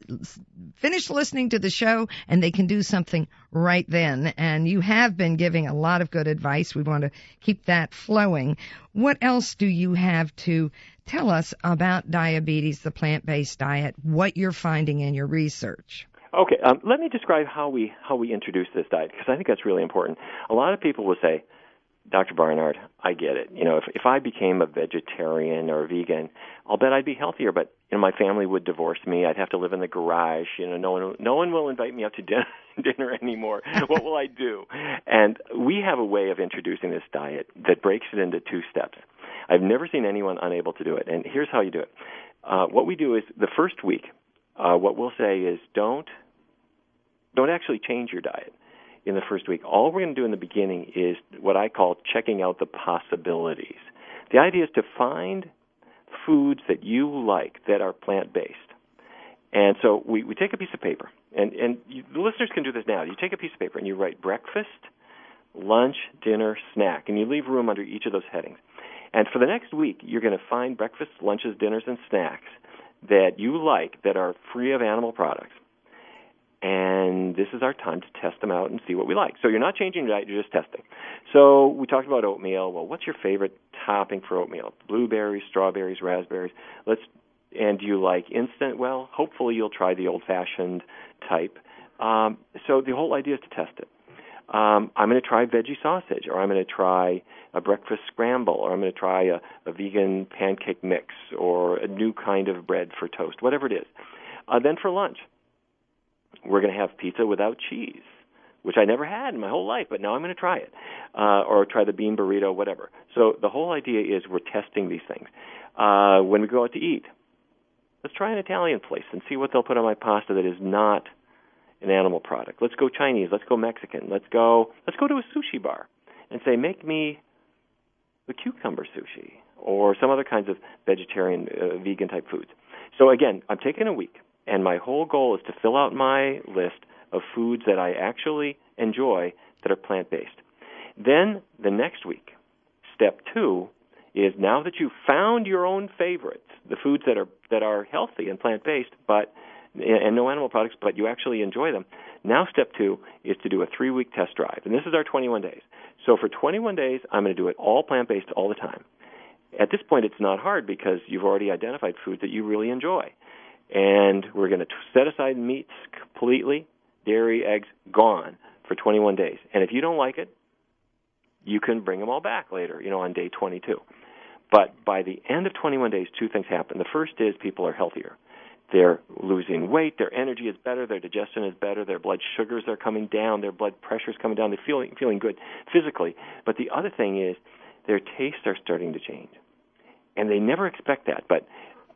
finish listening to the show and they can do something right then. And you have been giving a lot of good advice. We want to keep that flowing. What else do you have to tell us about diabetes, the plant-based diet, what you're finding in your research? Okay, let me describe how we introduce this diet, because I think that's really important. A lot of people will say, Dr. Barnard, I get it. You know, if I became a vegetarian or a vegan, I'll bet I'd be healthier, but my family would divorce me. I'd have to live in the garage. No one will invite me out to dinner anymore. What will I do? And we have a way of introducing this diet that breaks it into 2 steps. I've never seen anyone unable to do it, and here's how you do it. What we do is the first week, what we'll say is don't actually change your diet in the first week. All we're going to do in the beginning is what I call checking out the possibilities. The idea is to find foods that you like that are plant-based. And so we take a piece of paper, and the listeners can do this now. You take a piece of paper and you write breakfast, lunch, dinner, snack, and you leave room under each of those headings. And for the next week, you're going to find breakfasts, lunches, dinners, and snacks that you like that are free of animal products. And this is our time to test them out and see what we like. So you're not changing your diet, you're just testing. So we talked about oatmeal. Well, what's your favorite topping for oatmeal? Blueberries, strawberries, raspberries. And do you like instant? Well, hopefully you'll try the old-fashioned type. So the whole idea is to test it. I'm going to try veggie sausage, or I'm going to try a breakfast scramble, or I'm going to try a vegan pancake mix, or a new kind of bread for toast, whatever it is. Then for lunch, we're going to have pizza without cheese, which I never had in my whole life, but now I'm going to try it, or try the bean burrito, whatever. So the whole idea is we're testing these things. When we go out to eat, let's try an Italian place and see what they'll put on my pasta that is not an animal product. Let's go Chinese. Let's go Mexican. Let's go to a sushi bar and say, make me the cucumber sushi or some other kinds of vegetarian, vegan type foods. So again, I'm taking a week, and my whole goal is to fill out my list of foods that I actually enjoy that are plant-based. Then the next week, step 2 is, now that you've found your own favorites, the foods that are healthy and plant-based, and no animal products, but you actually enjoy them. Now step 2 is to do a 3-week test drive, and this is our 21 days. So for 21 days, I'm going to do it all plant-based all the time. At this point, it's not hard because you've already identified foods that you really enjoy. And we're going to set aside meats completely, dairy, eggs, gone for 21 days. And if you don't like it, you can bring them all back later, on day 22. But by the end of 21 days, 2 things happen. The first is people are healthier. They're losing weight, their energy is better, their digestion is better, their blood sugars are coming down, their blood pressure is coming down, they're feeling good physically. But the other thing is their tastes are starting to change. And they never expect that. But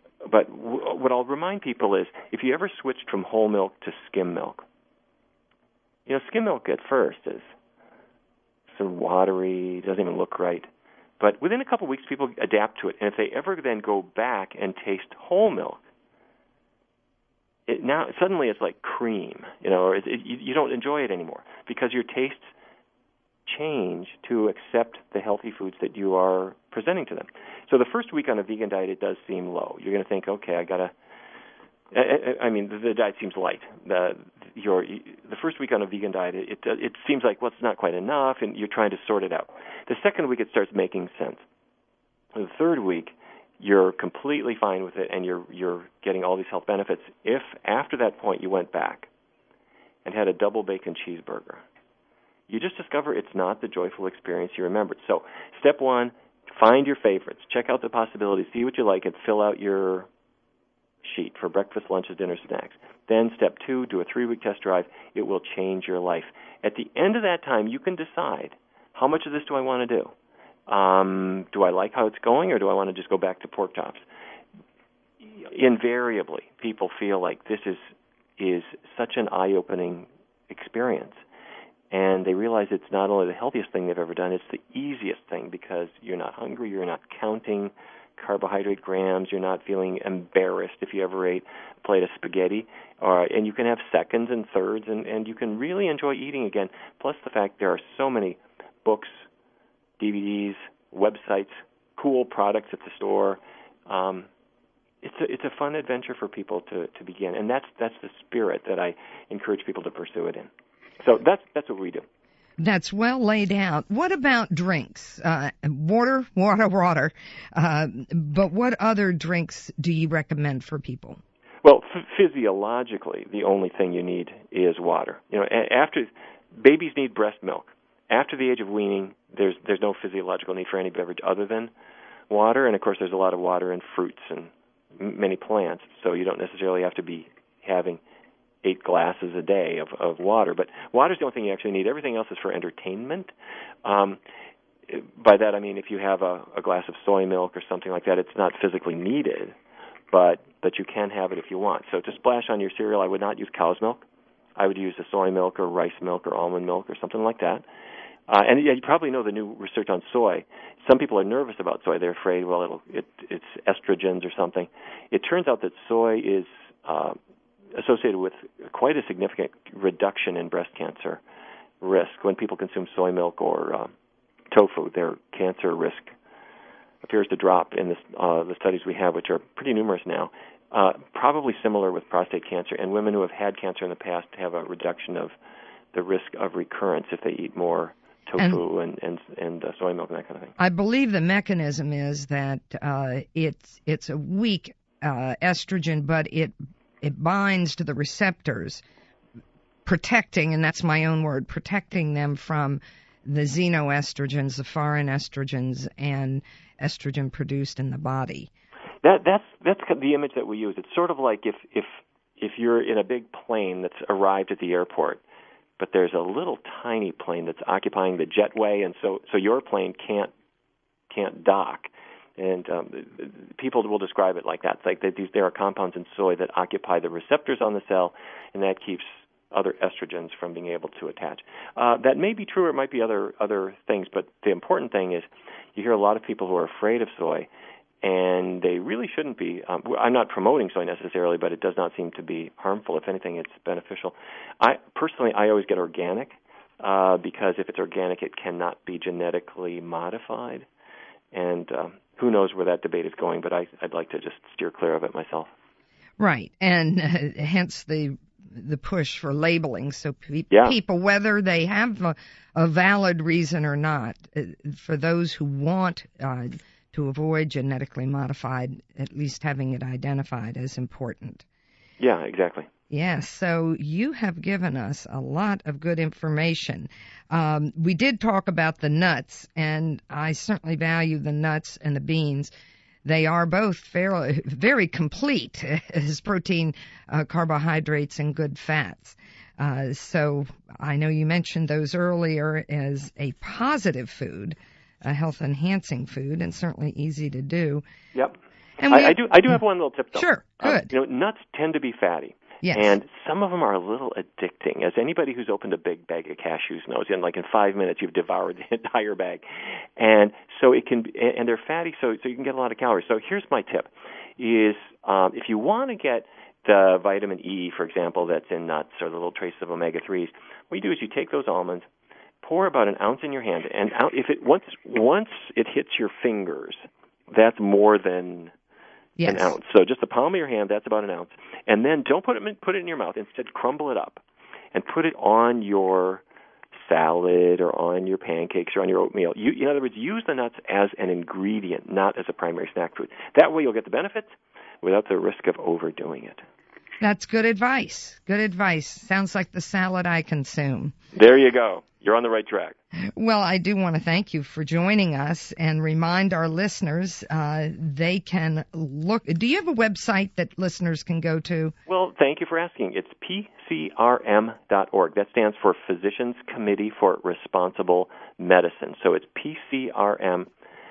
what I'll remind people is, if you ever switched from whole milk to skim milk, skim milk at first is sort of watery, doesn't even look right. But within a couple of weeks, people adapt to it. And if they ever then go back and taste whole milk, now suddenly it's like cream, or you don't enjoy it anymore because your tastes change to accept the healthy foods that you are presenting to them. So the first week on a vegan diet, it does seem low. You're going to think, okay, the diet seems light. The first week on a vegan diet, it seems like, well, it's not quite enough, and you're trying to sort it out. The second week, it starts making sense. The third week, you're completely fine with it, and you're getting all these health benefits. If after that point you went back and had a double bacon cheeseburger, you just discover it's not the joyful experience you remembered. So step 1, find your favorites. Check out the possibilities. See what you like and fill out your sheet for breakfast, lunches, dinners, snacks. Then step 2, do a 3-week test drive. It will change your life. At the end of that time, you can decide, how much of this do I want to do? Do I like how it's going, or do I want to just go back to pork chops? Invariably, people feel like this is such an eye-opening experience. And they realize it's not only the healthiest thing they've ever done, it's the easiest thing because you're not hungry, you're not counting carbohydrate grams, you're not feeling embarrassed if you ever ate a plate of spaghetti, and you can have seconds and thirds, and you can really enjoy eating again. Plus the fact there are so many books, DVDs, websites, cool products at the store. It's a fun adventure for people to begin, and that's the spirit that I encourage people to pursue it in. So that's what we do. That's well laid out. What about drinks? Water. But what other drinks do you recommend for people? Well, physiologically, the only thing you need is water. After babies need breast milk. After the age of weaning, there's no physiological need for any beverage other than water. And of course, there's a lot of water in fruits and many plants, so you don't necessarily have to be having 8 glasses a day of water. But water's the only thing you actually need. Everything else is for entertainment. By that I mean if you have a glass of soy milk or something like that, it's not physically needed, but you can have it if you want. So to splash on your cereal, I would not use cow's milk. I would use a soy milk or rice milk or almond milk or something like that. And you probably know the new research on soy. Some people are nervous about soy. They're afraid, it's estrogens or something. It turns out that soy is associated with quite a significant reduction in breast cancer risk. When people consume soy milk or tofu, their cancer risk appears to drop in the studies we have, which are pretty numerous now. probably similar with prostate cancer, and women who have had cancer in the past have a reduction of the risk of recurrence if they eat more tofu and soy milk and that kind of thing. I believe the mechanism is that it's a weak estrogen, but it binds to the receptors, protecting, and that's my own word, protecting them from the xenoestrogens, the foreign estrogens, and estrogen produced in the body. That's the image that we use. It's sort of like if you're in a big plane that's arrived at the airport, but there's a little tiny plane that's occupying the jetway, and so your plane can't dock. And people will describe it like that. It's like there are compounds in soy that occupy the receptors on the cell, and that keeps other estrogens from being able to attach. That may be true, or it might be other things, but the important thing is you hear a lot of people who are afraid of soy, and they really shouldn't be. I'm not promoting soy necessarily, but it does not seem to be harmful. If anything, it's beneficial. I always get organic because if it's organic, it cannot be genetically modified. And who knows where that debate is going, but I'd like to just steer clear of it myself. Right, and hence the push for labeling, so people, whether they have a valid reason or not, for those who want to avoid genetically modified, at least having it identified is important. Yeah, exactly. Yes, so you have given us a lot of good information. We did talk about the nuts, and I certainly value the nuts and the beans. They are both very complete as protein, carbohydrates, and good fats. So I know you mentioned those earlier as a positive food, a health-enhancing food, and certainly easy to do. Yep. And I do have one little tip, though. Sure, good. Nuts tend to be fatty. Yes. And some of them are a little addicting. As anybody who's opened a big bag of cashews knows, in 5 minutes you've devoured the entire bag. And so it can, and they're fatty, so you can get a lot of calories. So here's my tip: is if you want to get the vitamin E, for example, that's in nuts, or the little traces of omega-3s, what you do is you take those almonds, pour about an ounce in your hand, and if it once it hits your fingers, that's more than an ounce. So just the palm of your hand, that's about an ounce. And then don't put it in your mouth. Instead, crumble it up and put it on your salad or on your pancakes or on your oatmeal. In other words, use the nuts as an ingredient, not as a primary snack food. That way you'll get the benefits without the risk of overdoing it. That's good advice. Good advice. Sounds like the salad I consume. There you go. You're on the right track. Well, I do want to thank you for joining us and remind our listeners they can look. Do you have a website that listeners can go to? Well, thank you for asking. It's PCRM.org. That stands for Physicians Committee for Responsible Medicine. So it's PCRM.org.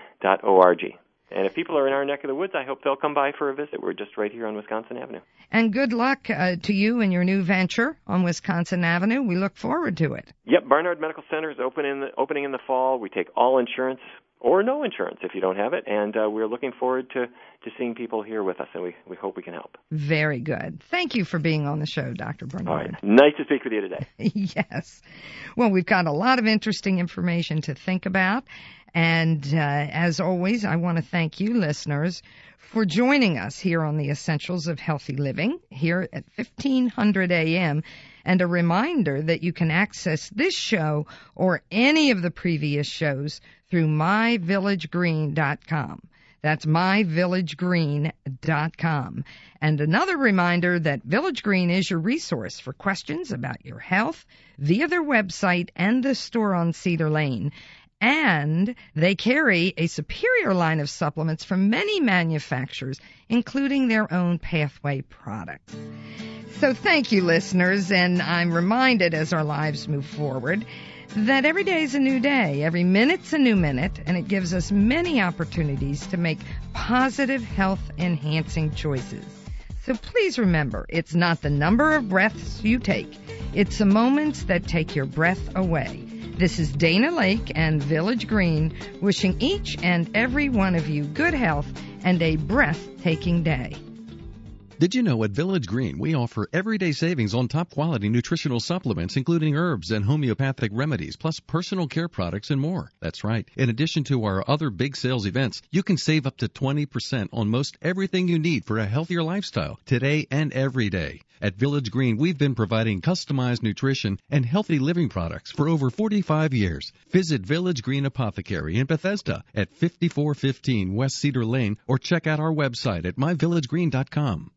And if people are in our neck of the woods, I hope they'll come by for a visit. We're just right here on Wisconsin Avenue. And good luck to you and your new venture on Wisconsin Avenue. We look forward to it. Yep, Barnard Medical Center is opening in the fall. We take all insurance or no insurance if you don't have it, and we're looking forward to seeing people here with us, and we hope we can help. Very good. Thank you for being on the show, Dr. Barnard. All right. Nice to speak with you today. Yes. Well, we've got a lot of interesting information to think about. And as always, I want to thank you, listeners, for joining us here on the Essentials of Healthy Living here at 1500 a.m. And a reminder that you can access this show or any of the previous shows through myvillagegreen.com. That's myvillagegreen.com. And another reminder that Village Green is your resource for questions about your health via their website and the store on Cedar Lane. And they carry a superior line of supplements from many manufacturers, including their own Pathway products. So thank you, listeners, and I'm reminded as our lives move forward that every day is a new day, every minute's a new minute, and it gives us many opportunities to make positive health-enhancing choices. So please remember, it's not the number of breaths you take, it's the moments that take your breath away. This is Dana Lake and Village Green wishing each and every one of you good health and a breathtaking day. Did you know at Village Green we offer everyday savings on top quality nutritional supplements, including herbs and homeopathic remedies, plus personal care products and more? That's right. In addition to our other big sales events, you can save up to 20% on most everything you need for a healthier lifestyle today and every day. At Village Green, we've been providing customized nutrition and healthy living products for over 45 years. Visit Village Green Apothecary in Bethesda at 5415 West Cedar Lane or check out our website at myvillagegreen.com.